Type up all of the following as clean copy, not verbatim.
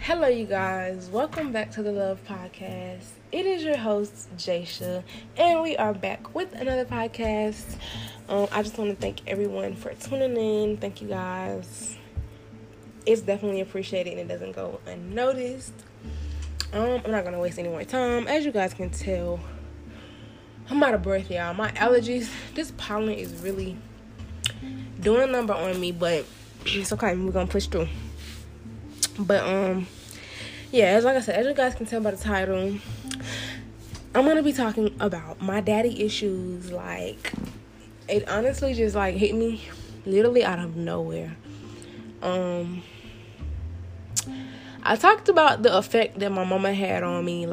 Hello, you guys. Welcome back to the Love Podcast. It is your host, Jaisha, and we are back with another podcast. I just want to thank everyone for tuning in. Thank you, guys. It's definitely appreciated, and it doesn't go unnoticed. I'm not going to waste any more time. As you guys can tell, I'm out of breath, y'all. My allergies, this pollen is really doing a number on me, but it's okay. We're going to push through. But, yeah, as you guys can tell by the title, I'm going to be talking about my daddy issues. Like, it honestly just, hit me literally out of nowhere. I talked about the effect that my mama had on me,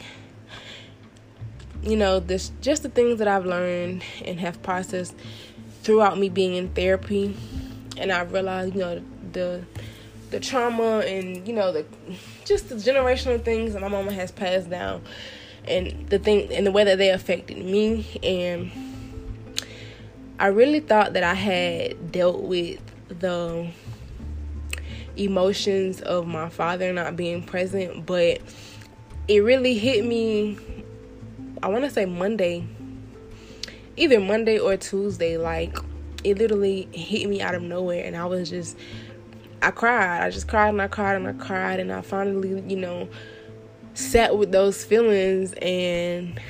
just the things that I've learned and have processed throughout me being in therapy. And I realized, the trauma and, just the generational things that my mama has passed down and the way that they affected me. And I really thought that I had dealt with the emotions of my father not being present, but it really hit me, I want to say Monday, either Monday or Tuesday. It literally hit me out of nowhere, and I cried. I just cried and I cried and I cried, and I finally, sat with those feelings and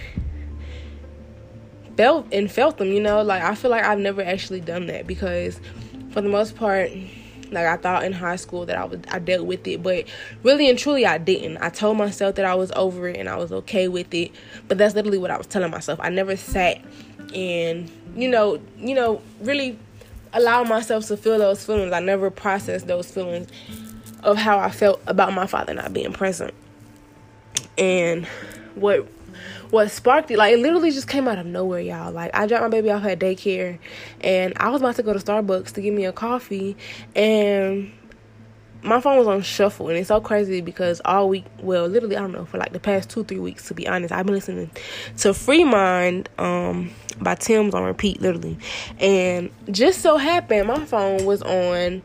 felt them, I feel like I've never actually done that, because for the most part, I thought in high school that I dealt with it, but really and truly I didn't. I told myself that I was over it and I was okay with it, but that's literally what I was telling myself. I never sat and, really allow myself to feel those feelings. I never processed those feelings of how I felt about my father not being present. And what sparked it, it literally just came out of nowhere, y'all. I dropped my baby off at daycare, and I was about to go to Starbucks to get me a coffee, and my phone was on shuffle. And it's so crazy because all week, well, literally, I don't know, for the past 2-3 weeks, to be honest, I've been listening to Free Mind by Tim's on repeat, literally. And just so happened, my phone was on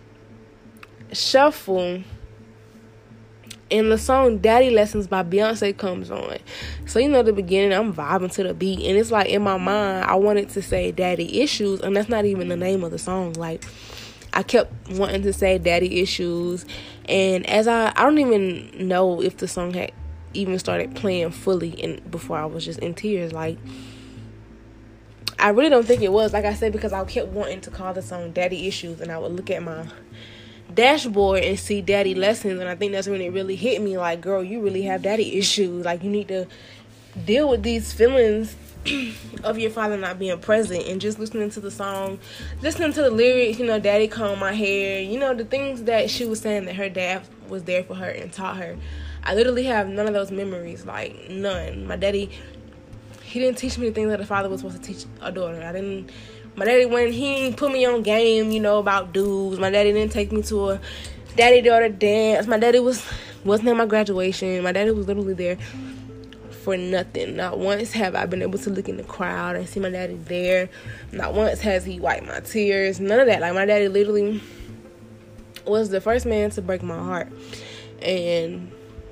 shuffle, and the song Daddy Lessons by Beyonce comes on. So, the beginning, I'm vibing to the beat. And it's in my mind, I wanted to say Daddy Issues. And that's not even the name of the song. I kept wanting to say Daddy Issues. And as I don't even know if the song had even started playing fully before I was just in tears. I really don't think it was. Like I said, because I kept wanting to call the song Daddy Issues. And I would look at my dashboard and see Daddy Lessons, and I think that's when it really hit me, girl, you really have daddy issues. You need to deal with these feelings of your father not being present. And just listening to the song, listening to the lyrics, Daddy combed my hair, the things that she was saying that her dad was there for her and taught her. I literally have none of those memories, none. My daddy, he didn't teach me the things that a father was supposed to teach a daughter. My daddy, when he put me on game, about dudes, my daddy didn't take me to a daddy-daughter dance. My daddy wasn't at my graduation. My daddy was literally there for nothing. Not once have I been able to look in the crowd and see my daddy there. Not once has he wiped my tears. None of that. My daddy literally was the first man to break my heart. And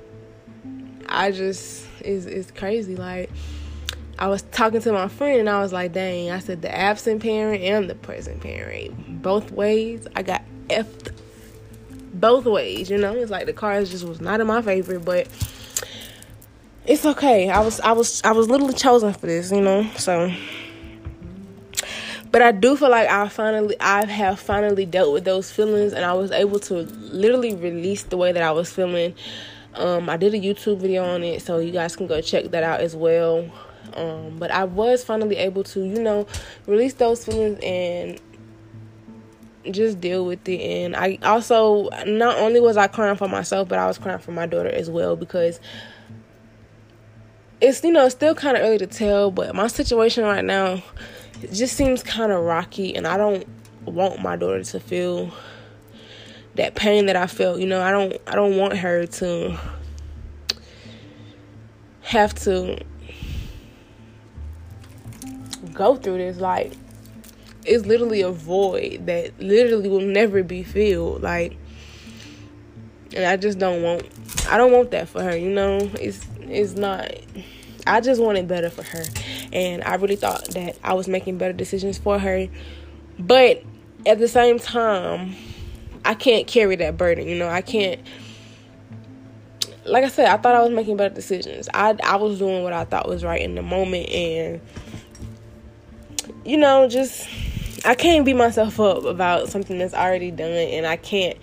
it's crazy. I was talking to my friend, and I was like, dang, I said the absent parent and the present parent. Both ways, I got effed both ways, It's the cards just was not in my favor, but it's okay. I was literally chosen for this, so. But I do feel like I have finally dealt with those feelings, and I was able to literally release the way that I was feeling. I did a YouTube video on it, so you guys can go check that out as well. But I was finally able to, release those feelings and just deal with it. And I also, not only was I crying for myself, but I was crying for my daughter as well, because it's, still kind of early to tell, but my situation right now, it just seems kind of rocky, and I don't want my daughter to feel that pain that I felt. I don't want her to have to go through this. It's literally a void that literally will never be filled. And I don't want that for her, you know. It's not, I just wanted better for her. And I really thought that I was making better decisions for her. But at the same time, I can't carry that burden, you know. I can't, like I said, I thought I was making better decisions. I was doing what I thought was right in the moment. And, you know, just, I can't beat myself up about something that's already done. And I can't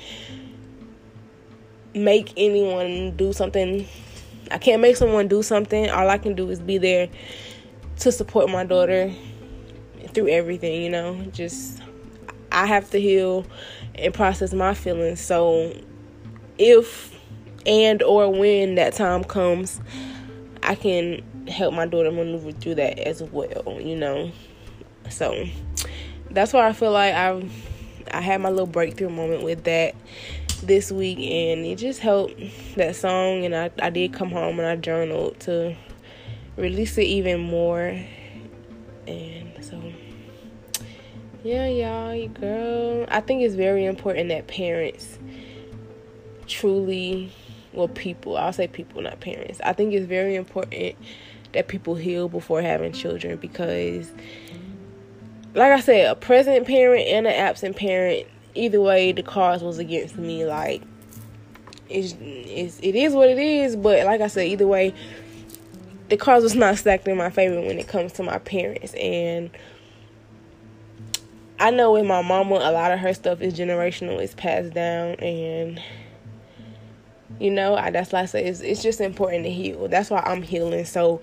make anyone do something. I can't make someone do something. All I can do is be there to support my daughter through everything, you know. Just, I have to heal and process my feelings. So if and or when that time comes, I can help my daughter maneuver through that as well, you know. So that's why I feel like I had my little breakthrough moment with that this week, and it just helped, that song. And I did come home and I journaled to release it even more. And so, yeah, y'all, girl, I think it's very important that parents truly, well, people, I'll say people, not parents. I think it's very important that people heal before having children, because, like I said, a present parent and an absent parent, either way, the cards was against me. Like, it is what it is. But like I said, either way, the cards was not stacked in my favor when it comes to my parents. And I know with my mama, a lot of her stuff is generational, it's passed down. And, you know, that's why I say it's just important to heal. That's why I'm healing, so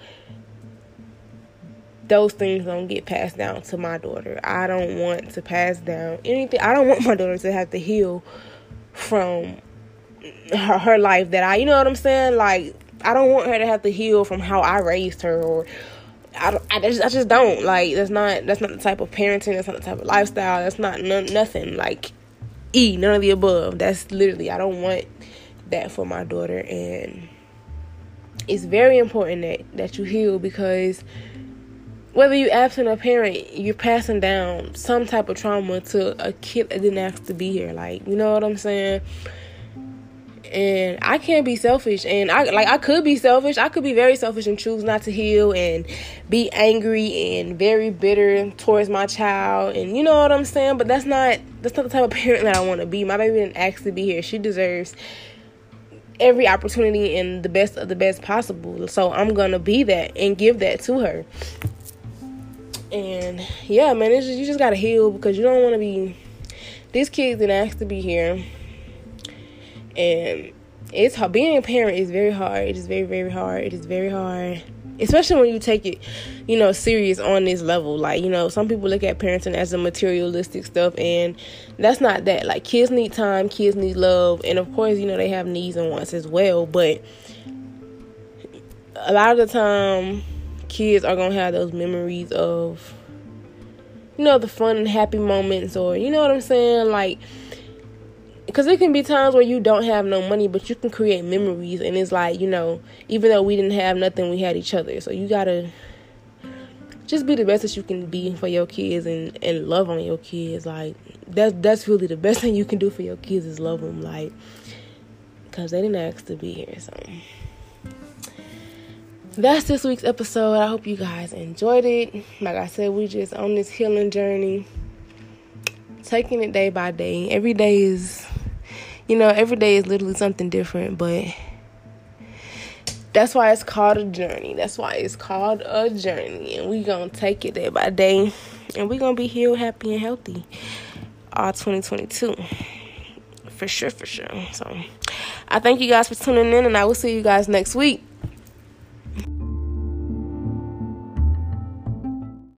those things don't get passed down to my daughter. I don't want to pass down anything. I don't want my daughter to have to heal from her life that you know what I'm saying? Like, I don't want her to have to heal from how I raised her, or I just don't. Like, that's not the type of parenting, that's not the type of lifestyle, that's not nothing. Like, none of the above. That's literally, I don't want that for my daughter. And it's very important that you heal, because whether you absent a parent, you're passing down some type of trauma to a kid that didn't ask to be here. Like, you know what I'm saying? And I can't be selfish. And I could be selfish. I could be very selfish and choose not to heal and be angry and very bitter towards my child. And you know what I'm saying? But that's not the type of parent that I want to be. My baby didn't ask to be here. She deserves every opportunity and the best of the best possible. So I'm going to be that and give that to her. And yeah, man, you just gotta heal, because you don't want to be, these kids didn't ask to be here. And it's hard. Being a parent is very hard. It is very, very hard. It is very hard, especially when you take it, you know, serious on this level. Like, you know, some people look at parenting as a materialistic stuff, and that's not that. Like, kids need time, kids need love, and of course, you know, they have needs and wants as well. But a lot of the time, kids are going to have those memories of, you know, the fun and happy moments, or, you know what I'm saying? Like, because it can be times where you don't have no money, but you can create memories. And it's like, you know, even though we didn't have nothing, we had each other. So you got to just be the best that you can be for your kids, and love on your kids. Like, that's really the best thing you can do for your kids, is love them. Like, because they didn't ask to be here. So that's this week's episode. I hope you guys enjoyed it. Like I said, we just on this healing journey, taking it day by day. Every day is, you know, every day is literally something different, but that's why it's called a journey. That's why it's called a journey. And we gonna take it day by day, and we gonna be healed, happy, and healthy all 2022. For sure. So I thank you guys for tuning in, and I will see you guys next week.